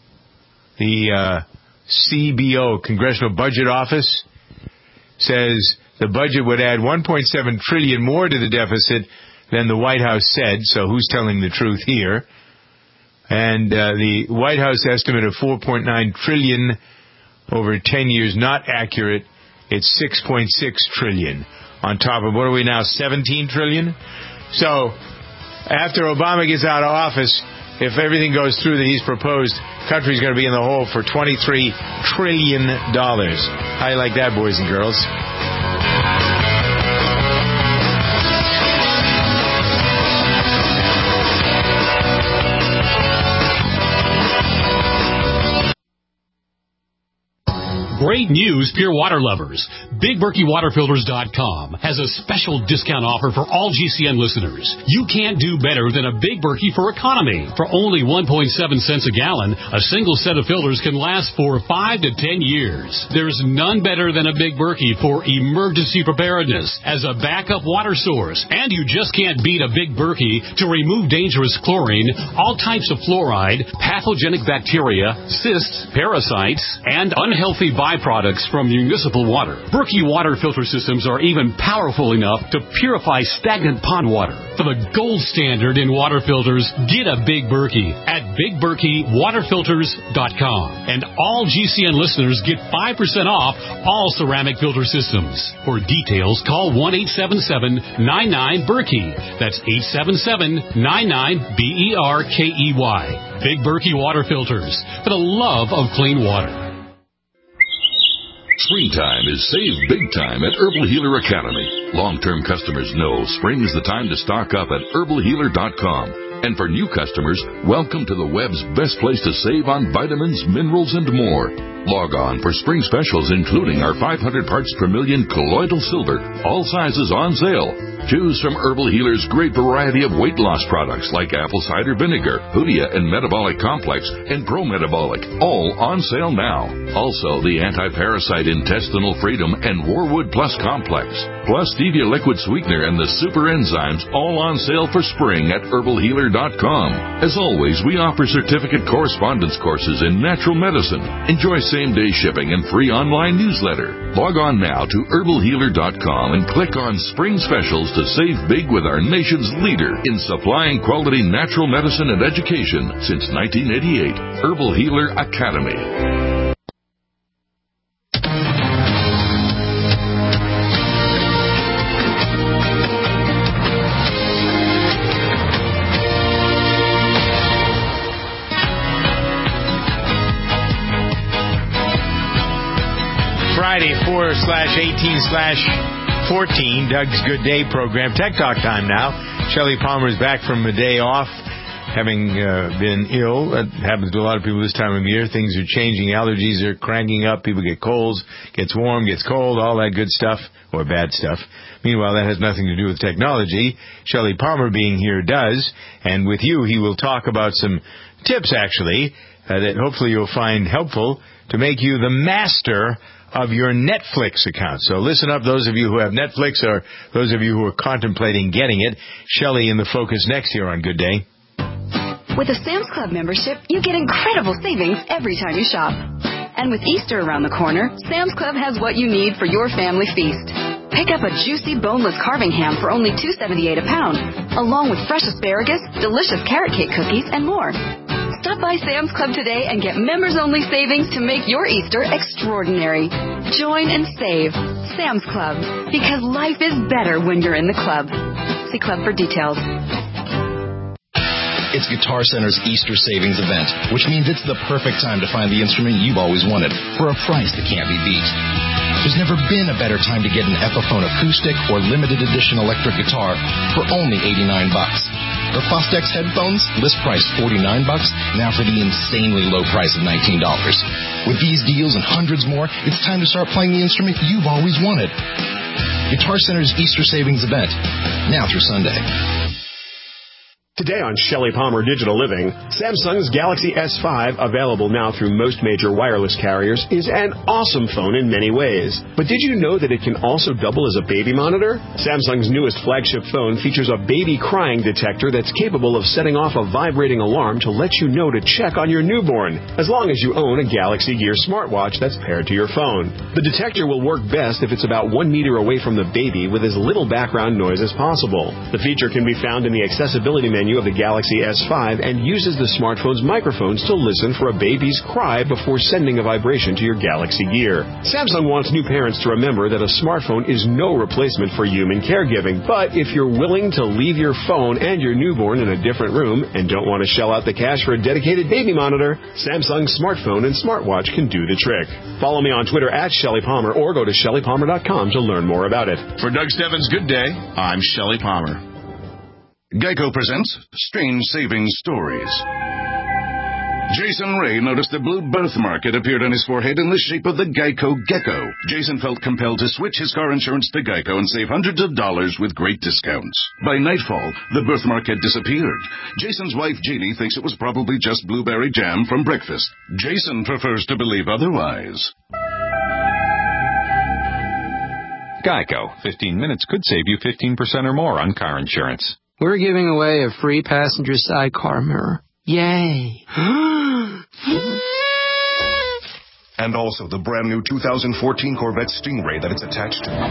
The uh, C B O, Congressional Budget Office, says the budget would add one point seven trillion dollars more to the deficit than the White House said. So who's telling the truth here? And uh, the White House estimate of four point nine trillion dollars over ten years, not accurate. It's six point six trillion dollars on top of, what are we now, seventeen trillion dollars? So after Obama gets out of office, if everything goes through that he's proposed, the country's going to be in the hole for twenty-three trillion dollars. How you like that, boys and girls? Great news, pure water lovers. Big Berkey Water Filters dot com has a special discount offer for all G C N listeners. You can't do better than a Big Berkey for economy. For only one point seven cents a gallon, a single set of filters can last for five to ten years. There's none better than a Big Berkey for emergency preparedness as a backup water source. And you just can't beat a Big Berkey to remove dangerous chlorine, all types of fluoride, pathogenic bacteria, cysts, parasites, and unhealthy body byproducts from municipal water. Berkey water filter systems are even powerful enough to purify stagnant pond water. For the gold standard in water filters, get a Big Berkey at big berkey water filters dot com. And all G C N listeners get five percent off all ceramic filter systems. For details, call one eight seven seven nine nine Berkey. That's eight seven seven nine nine B E R K E Y. Big Berkey water filters, for the love of clean water. Springtime is save big time at Herbal Healer Academy. Long-term customers know spring is the time to stock up at herbal healer dot com. And for new customers, welcome to the web's best place to save on vitamins, minerals, and more. Log on for spring specials, including our five hundred parts per million colloidal silver, all sizes on sale. Choose from Herbal Healer's great variety of weight loss products like apple cider vinegar, Hoodia and Metabolic Complex, and Pro Metabolic, all on sale now. Also, the anti-parasite Intestinal Freedom and Warwood Plus Complex, plus Stevia Liquid Sweetener and the Super Enzymes, all on sale for spring at herbal healer dot com. As always, we offer certificate correspondence courses in natural medicine. Enjoy same-day shipping and free online newsletter. Log on now to herbal healer dot com and click on Spring Specials to save big with our nation's leader in supplying quality natural medicine and education since nineteen eighty-eight. Herbal Healer Academy. Friday, four slash eighteen slash fourteen, Doug's Good Day program. Tech Talk time now. Shelley Palmer is back from a day off, having uh, been ill. That happens to a lot of people this time of year. Things are changing. Allergies are cranking up. People get colds, gets warm, gets cold, all that good stuff, or bad stuff. Meanwhile, that has nothing to do with technology. Shelley Palmer being here does. And with you, he will talk about some tips, actually, uh, that hopefully you'll find helpful to make you the master of your Netflix account. So listen up, those of you who have Netflix or those of you who are contemplating getting it. Shelley in the focus next here on Good Day. With a Sam's Club membership, you get incredible savings every time you shop. And with Easter around the corner, Sam's Club has what you need for your family feast. Pick up a juicy boneless carving ham for only two dollars and seventy-eight cents a pound, along with fresh asparagus, delicious carrot cake cookies, and more. Stop by Sam's Club today and get members-only savings to make your Easter extraordinary. Join and save. Sam's Club. Because life is better when you're in the club. See club for details. It's Guitar Center's Easter Savings event, which means it's the perfect time to find the instrument you've always wanted for a price that can't be beat. There's never been a better time to get an Epiphone acoustic or limited edition electric guitar for only eighty-nine bucks. Or Fostex headphones, list price forty-nine bucks, now for the insanely low price of nineteen dollars. With these deals and hundreds more, it's time to start playing the instrument you've always wanted. Guitar Center's Easter Savings event, now through Sunday. Today on Shelley Palmer Digital Living, Samsung's Galaxy S five, available now through most major wireless carriers, is an awesome phone in many ways. But did you know that it can also double as a baby monitor? Samsung's newest flagship phone features a baby crying detector that's capable of setting off a vibrating alarm to let you know to check on your newborn, as long as you own a Galaxy Gear smartwatch that's paired to your phone. The detector will work best if it's about one meter away from the baby with as little background noise as possible. The feature can be found in the accessibility menu of the Galaxy S five and uses the smartphone's microphones to listen for a baby's cry before sending a vibration to your Galaxy Gear. Samsung wants new parents to remember that a smartphone is no replacement for human caregiving, but if you're willing to leave your phone and your newborn in a different room and don't want to shell out the cash for a dedicated baby monitor, Samsung's smartphone and smartwatch can do the trick. Follow me on Twitter at Shelley Palmer or go to shelley palmer dot com to learn more about it. For Doug Stebbins' Good Day, I'm Shelley Palmer. Geico presents Strange Savings Stories. Jason Ray noticed a blue birthmark had appeared on his forehead in the shape of the Geico gecko. Jason felt compelled to switch his car insurance to Geico and save hundreds of dollars with great discounts. By nightfall, the birthmark had disappeared. Jason's wife, Jeannie, thinks it was probably just blueberry jam from breakfast. Jason prefers to believe otherwise. Geico. fifteen minutes could save you fifteen percent or more on car insurance. We're giving away a free passenger side car mirror. Yay! and also the brand new two thousand fourteen Corvette Stingray that it's attached to.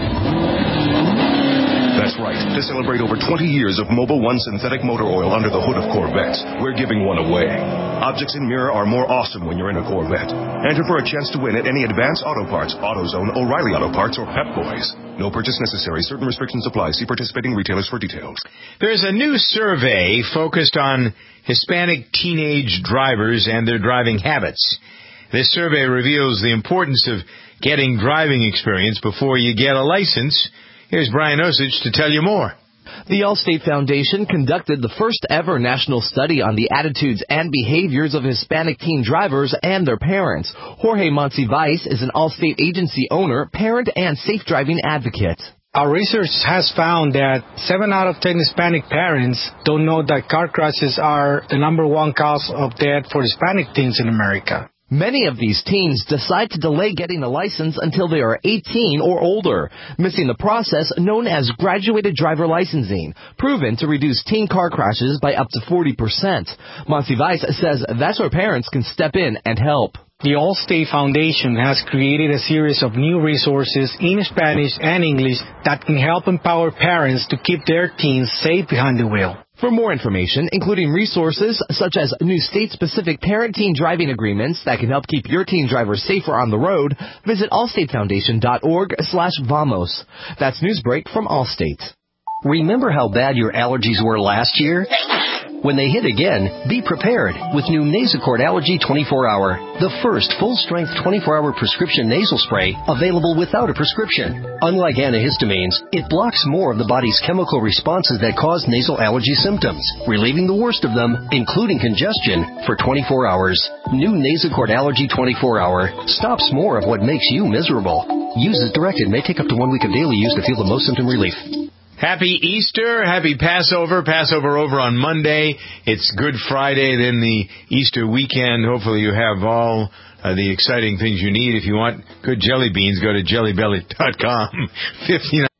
That's right. To celebrate over twenty years of Mobil one synthetic motor oil under the hood of Corvettes, we're giving one away. Objects in mirror are more awesome when you're in a Corvette. Enter for a chance to win at any Advance Auto Parts, AutoZone, O'Reilly Auto Parts, or Pep Boys. No purchase necessary. Certain restrictions apply. See participating retailers for details. There's a new survey focused on Hispanic teenage drivers and their driving habits. This survey reveals the importance of getting driving experience before you get a license. Here's Brian Osich to tell you more. The Allstate Foundation conducted the first ever national study on the attitudes and behaviors of Hispanic teen drivers and their parents. Jorge Monsivais is an Allstate agency owner, parent, and safe driving advocate. Our research has found that seven out of ten Hispanic parents don't know that car crashes are the number one cause of death for Hispanic teens in America. Many of these teens decide to delay getting a license until they are eighteen or older, missing the process known as graduated driver licensing, proven to reduce teen car crashes by up to forty percent. Monsivais says that's where parents can step in and help. The Allstate Foundation has created a series of new resources in Spanish and English that can help empower parents to keep their teens safe behind the wheel. For more information, including resources such as new state-specific parent-teen driving agreements that can help keep your teen drivers safer on the road, visit allstatefoundation.org slash vamos. That's Newsbreak from Allstate. Remember how bad your allergies were last year? When they hit again, be prepared with new Nasacort Allergy twenty-four hour, the first full-strength twenty-four hour prescription nasal spray available without a prescription. Unlike antihistamines, it blocks more of the body's chemical responses that cause nasal allergy symptoms, relieving the worst of them, including congestion, for twenty-four hours. New Nasacort Allergy twenty-four hour stops more of what makes you miserable. Use as directed. May take up to one week of daily use to feel the most symptom relief. Happy Easter, happy Passover, Passover over on Monday. It's Good Friday, then the Easter weekend. Hopefully you have all uh, the exciting things you need. If you want good jelly beans, go to jelly belly dot com. fifty-nine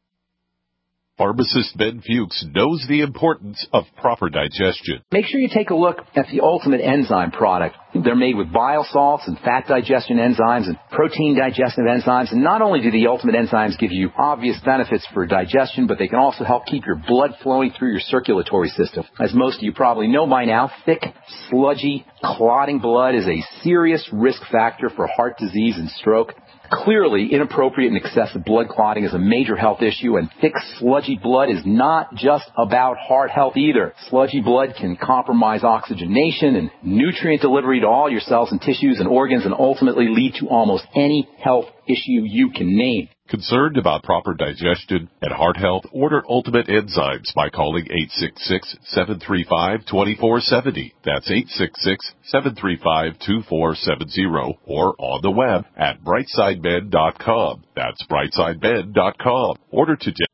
Pharmacist Ben Fuchs knows the importance of proper digestion. Make sure you take a look at the Ultimate Enzyme product. They're made with bile salts and fat digestion enzymes and protein digestive enzymes. And not only do the Ultimate Enzymes give you obvious benefits for digestion, but they can also help keep your blood flowing through your circulatory system. As most of you probably know by now, thick, sludgy, clotting blood is a serious risk factor for heart disease and stroke. Clearly, inappropriate and excessive blood clotting is a major health issue, and thick, sludgy blood is not just about heart health either. Sludgy blood can compromise oxygenation and nutrient delivery to all your cells and tissues and organs and ultimately lead to almost any health issue you can name. Concerned about proper digestion and heart health? Order Ultimate Enzymes by calling eight six six, seven three five, two four seven zero. That's eight six six, seven three five, two four seven zero or on the web at brightside med dot com. That's brightside med dot com. Order today.